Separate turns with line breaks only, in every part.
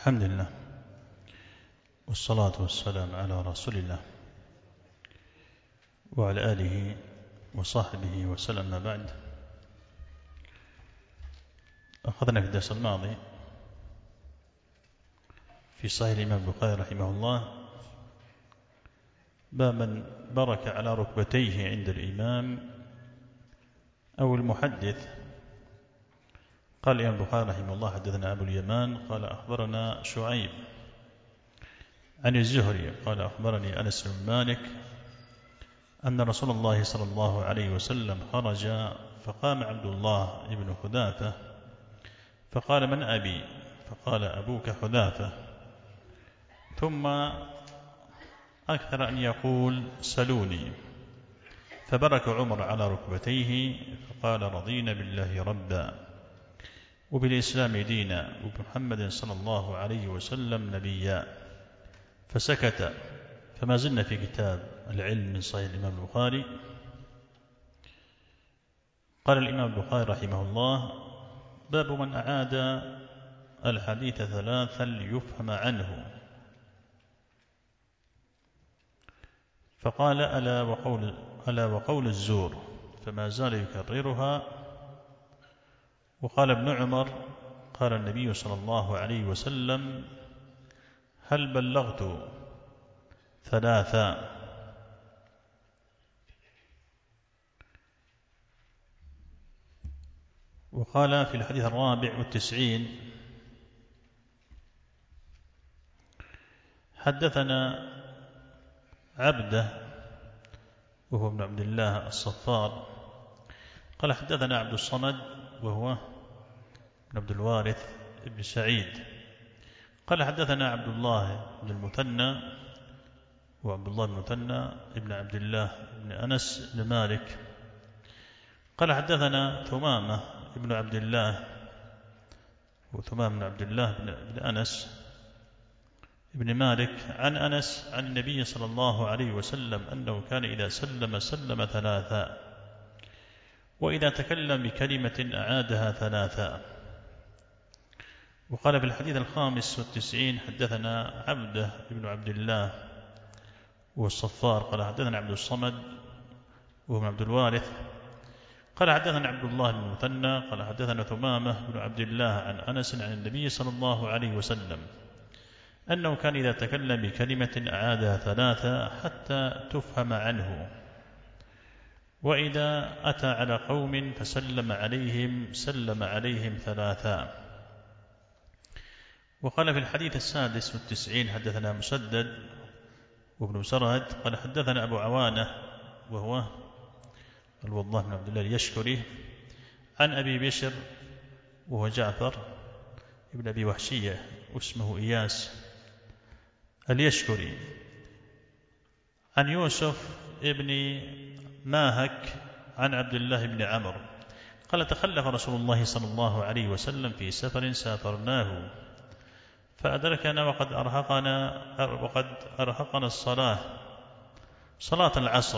الحمد لله والصلاة والسلام على رسول الله وعلى آله وصحبه وسلم. ما بعد، أخذنا في الدرس الماضي في صحيح الإمام البخاري رحمه الله باب من برك على ركبتيه عند الإمام أو المحدث. قال الإمام البخاري رحمه الله: حدثنا أبو اليمان قال أخبرنا شعيب عن الزهري قال أخبرني أنس بن مالك أن رسول الله صلى الله عليه وسلم خرج فقام عبد الله بن حذافة فقال: من أبي؟ فقال: أبوك حذافة. ثم أكثر أن يقول: سلوني. فبرك عمر على ركبتيه فقال: رضينا بالله ربا وبالإسلام دينا وبمحمد صلى الله عليه وسلم نبيا. فسكت. فما زلنا في كتاب العلم من صحيح الإمام البخاري. قال الإمام البخاري رحمه الله: باب من أعاد الحديث ثلاثا ليفهم عنه. فقال: ألا وقول الزور، فما زال يكررها. وقال ابن عمر: قال النبي صلى الله عليه وسلم: هل بلغت ثلاثا؟ وقال في الحديث 94: حدثنا عبده وهو ابن عبد الله الصفار قال حدثنا عبد الصمد وهو ابن عبد الوارث ابن سعيد قال حدثنا عبد الله بن المثنى وعبد الله بن المثنى ابن عبد الله بن أنس بن مالك قال حدثنا ثمامة ابن عبد الله وثمامة بن عبد الله بن أنس ابن مالك عن أنس عن النبي صلى الله عليه وسلم أنه كان إذا سلم ثلاثا، وإذا تكلم بكلمة أعادها ثلاثا. وقال في الحديث 95: حدثنا عبده بن عبد الله والصفار قال حدثنا عبد الصمد وهو عبد الوارث قال حدثنا عبد الله بن المثنى قال حدثنا ثمامة بن عبد الله عن أنس عن النبي صلى الله عليه وسلم أنه كان إذا تكلم بكلمة أعادها ثلاثة حتى تفهم عنه، وإذا أتى على قوم فسلم عليهم سلم عليهم ثلاثا. وقال في الحديث 96: حدثنا مسدد وابن مسرهد قال حدثنا أبو عوانة وهو الوضاح بن عبد الله اليشكري عن أبي بشر وهو جعفر ابن أبي وحشية واسمه إياس اليشكري عن يوسف ابن ماهك عن عبد الله بن عمرو قال تخلف رسول الله صلى الله عليه وسلم في سفر سافرناه فأدركنا وقد أرهقنا صلاة العصر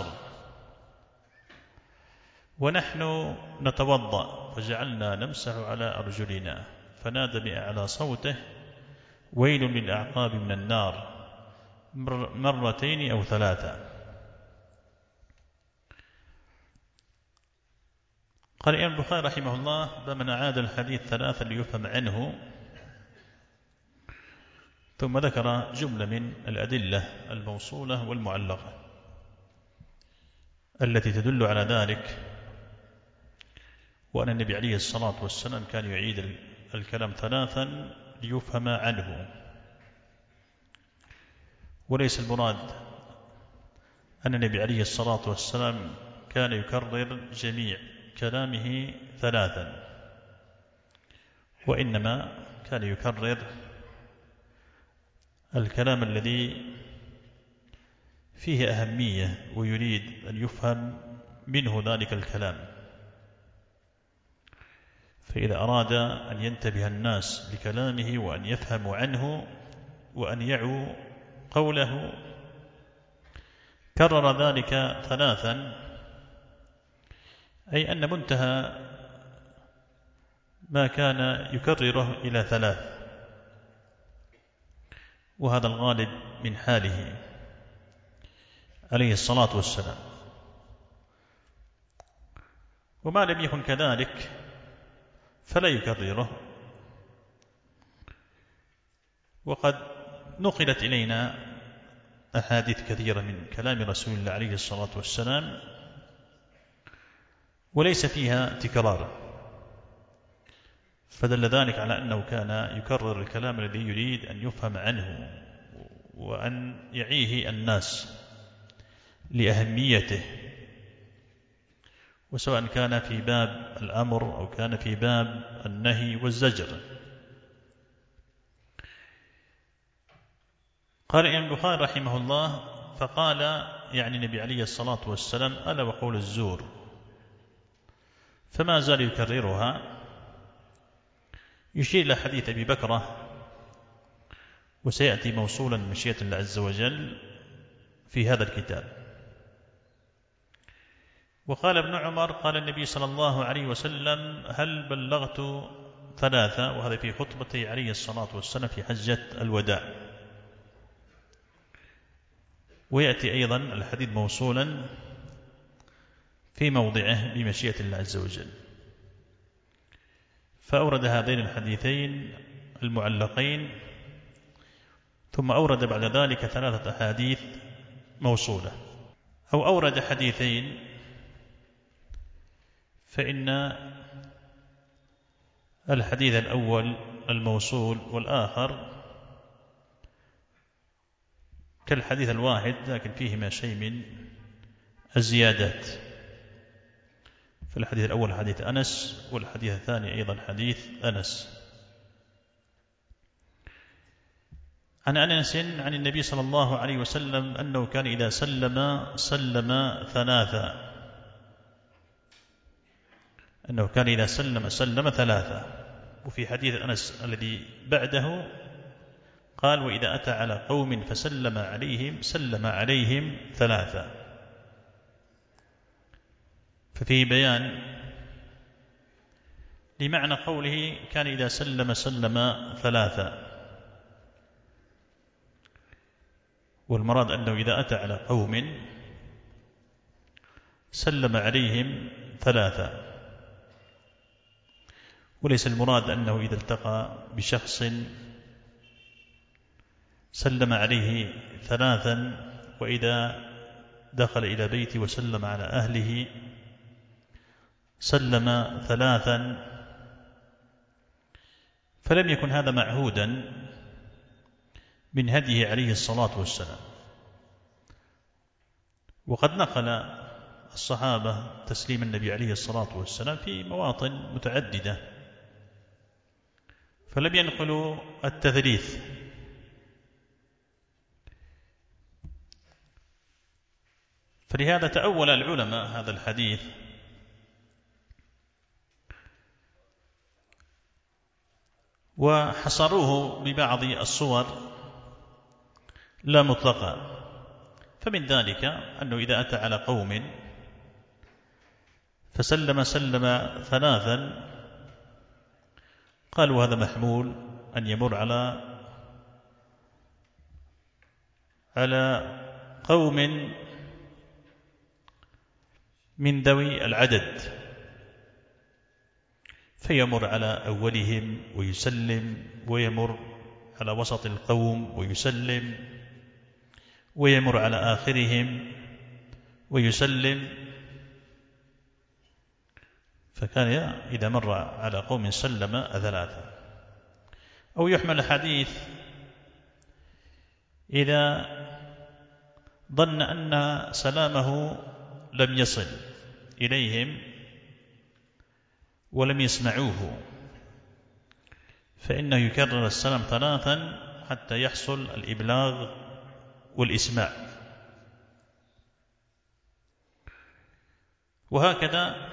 ونحن نتوضأ فجعلنا نمسح على أرجلنا فنادى بأعلى صوته: ويل للأعقاب من النار، مرتين أو ثلاثة. قال الإمام البخاري رحمه الله: بمن أعاد الحديث ثلاثا ليفهم عنه. ثم ذكر جملة من الأدلة الموصولة والمعلقة التي تدل على ذلك، وأن النبي عليه الصلاة والسلام كان يعيد الكلام ثلاثا ليفهم عنه، وليس المراد أن النبي عليه الصلاة والسلام كان يكرر جميع كلامه ثلاثا، وإنما كان يكرر الكلام الذي فيه أهمية ويريد أن يفهم منه ذلك الكلام. فإذا أراد أن ينتبه الناس لكلامه وأن يفهموا عنه وأن يعوا قوله كرر ذلك ثلاثا، أي أن منتهى ما كان يكرره إلى ثلاث. وهذا الغالب من حاله عليه الصلاة والسلام. وما لم يكن كذلك فلا يكرره. وقد نقلت إلينا أحاديث كثيرة من كلام رسول الله عليه الصلاة والسلام وليس فيها تكرار، فدل ذلك على أنه كان يكرر الكلام الذي يريد أن يفهم عنه وأن يعيه الناس لأهميته، وسواء كان في باب الأمر أو كان في باب النهي والزجر. قال الإمام البخاري رحمه الله: فقال يعني النبي عليه الصلاة والسلام: ألا وقول الزور. فما زال يكررها، يشير إلى حديث أبي بكرة، وسيأتي موصولا مشيئة الله عز وجل في هذا الكتاب. وقال ابن عمر: قال النبي صلى الله عليه وسلم: هل بلغت ثلاثة؟ وهذا في خطبته عليه الصلاة والسلام في حجة الوداع. ويأتي أيضا الحديث موصولا في موضعه بمشيئة الله عز وجل. فأورد هذين الحديثين المعلقين، ثم أورد بعد ذلك ثلاثة أحاديث موصولة، أو أورد حديثين، فإن الحديث الأول الموصول والآخر كالحديث الواحد، لكن فيهما شيء من الزيادات. فالحديث الأول حديث أنس، والحديث الثاني أيضا حديث أنس. عن أنس عن النبي صلى الله عليه وسلم أنه كان إذا سلم ثلاثة، أنه كان إذا سلم ثلاثة. وفي حديث أنس الذي بعده قال: وإذا أتى على قوم فسلم عليهم سلم عليهم ثلاثة. ففيه بيان لمعنى قوله كان إذا سلم ثلاثة، والمراد أنه إذا أتى على قوم سلم عليهم ثلاثة، وليس المراد أنه إذا التقى بشخص سلم عليه ثلاثا، وإذا دخل إلى بيته وسلم على أهله سلم ثلاثا، فلم يكن هذا معهودا من هديه عليه الصلاة والسلام. وقد نقل الصحابة تسليم النبي عليه الصلاة والسلام في مواطن متعددة، فلم ينقلوا التثليث. فلهذا تأول العلماء هذا الحديث وحصروه ببعض الصور لا مطلقة. فمن ذلك أنه إذا أتى على قوم فسلم ثلاثا، قالوا هذا محمول أن يمر على قوم من ذوي العدد، فيمر على أولهم ويسلم، ويمر على وسط القوم ويسلم، ويمر على آخرهم ويسلم. فكان إذا مر على قوم سلم ثلاثة. أو يحمل الحديث إذا ظن أن سلامه لم يصل إليهم ولم يسمعوه، فإنه يكرر السلام ثلاثا حتى يحصل الإبلاغ والإسماع. وهكذا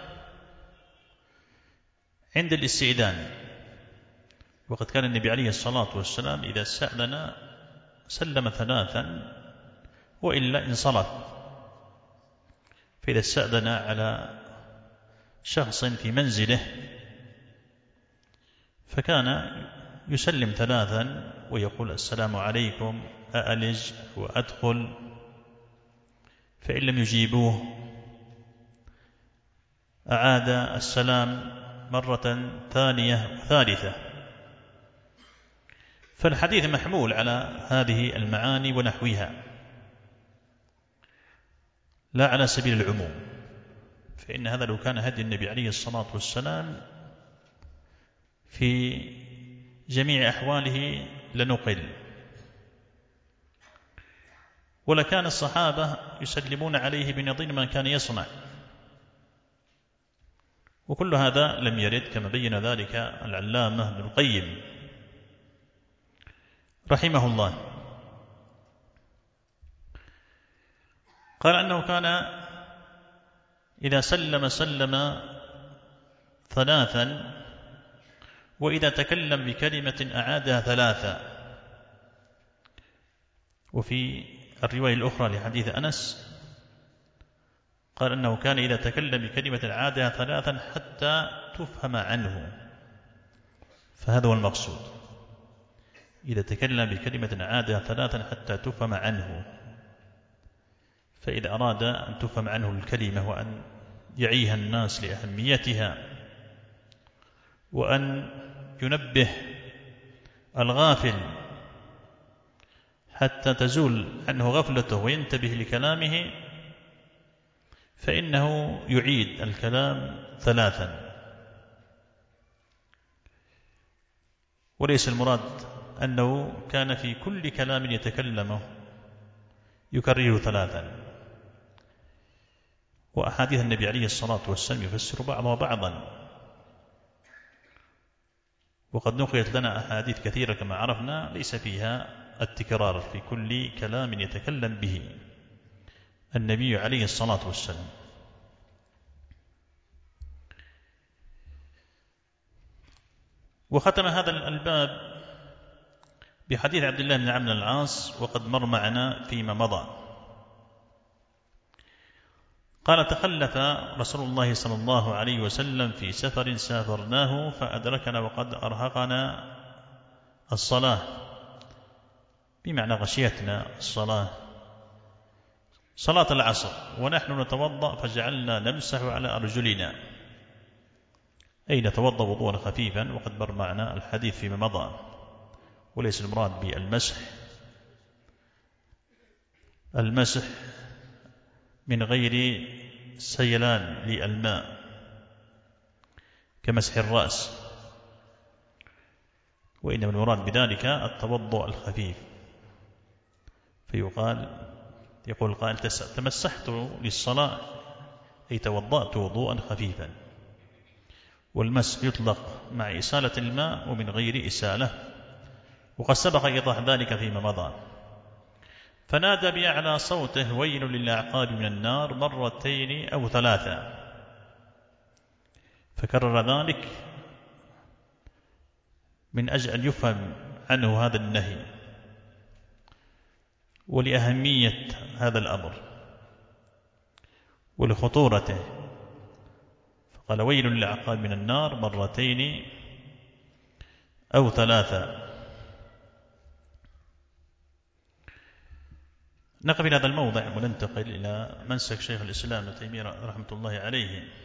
عند الاستئذان، وقد كان النبي عليه الصلاة والسلام إذا استأذن سلم ثلاثا وإلا انصرف. فإذا استأذن على شخص في منزله فكان يسلم ثلاثا ويقول السلام عليكم أألج وأدخل، فإن لم يجيبوه أعاد السلام مرة ثانية وثالثة. فالحديث محمول على هذه المعاني ونحوها لا على سبيل العموم، فإن هذا لو كان هدي النبي عليه الصلاة والسلام في جميع أحواله لنقل، ولكان الصحابة يسلمون عليه بنظير ما كان يصنع، وكل هذا لم يرد كما بين ذلك العلامة ابن القيم رحمه الله. قال أنه كان إذا سلم ثلاثا، وإذا تكلم بكلمة أعادها ثلاثا. وفي الرواية الأخرى لحديث أنس قال أنه كان إذا تكلم بكلمة أعادها ثلاثا حتى تفهم عنه، فهذا هو المقصود، إذا تكلم بكلمة أعادها ثلاثا حتى تفهم عنه. فإذا أراد أن تفهم عنه الكلمة وأن يعيها الناس لأهميتها، وأن ينبه الغافل حتى تزول عنه غفلته وينتبه لكلامه، فإنه يعيد الكلام ثلاثا. وليس المراد أنه كان في كل كلام يتكلمه يكرره ثلاثا، وأحاديث النبي عليه الصلاة والسلام يفسر بعضها بعضا، وقد نقلت لنا أحاديث كثيرة كما عرفنا ليس فيها التكرار في كل كلام يتكلم به النبي عليه الصلاة والسلام. وختم هذا الباب بحديث عبد الله بن عمرو بن العاص وقد مر معنا فيما مضى. قال: تخلف رسول الله صلى الله عليه وسلم في سفر سافرناه فأدركنا وقد أرهقنا الصلاة، بمعنى غشيتنا الصلاة، صلاة العصر، ونحن نتوضأ فجعلنا نمسح على أرجلنا، أي نتوضأ وضوءا خفيفا، وقد مر معنا الحديث فيما مضى. وليس المراد بالمسح من غير سيلان للماء كمسح الرأس، وإنما المراد بذلك التوضؤ الخفيف. يقول القائل: تمسحت للصلاة، أي توضأت وضوءا خفيفا. والمسح يطلق مع إسالة الماء ومن غير إسالة، وقد سبق إيضاح ذلك فيما مضى. فنادى بأعلى صوته: ويل للأعقاب من النار، مرتين أو ثلاثا، فكرر ذلك من أجل أن يفهم عنه هذا النهي ولأهمية هذا الأمر ولخطورته، فقال: ويل للأعقاب من النار مرتين أو ثلاثا. نقف إلى هذا الموضع وننتقل إلى منسك شيخ الإسلام ابن تيمية رحمة الله عليه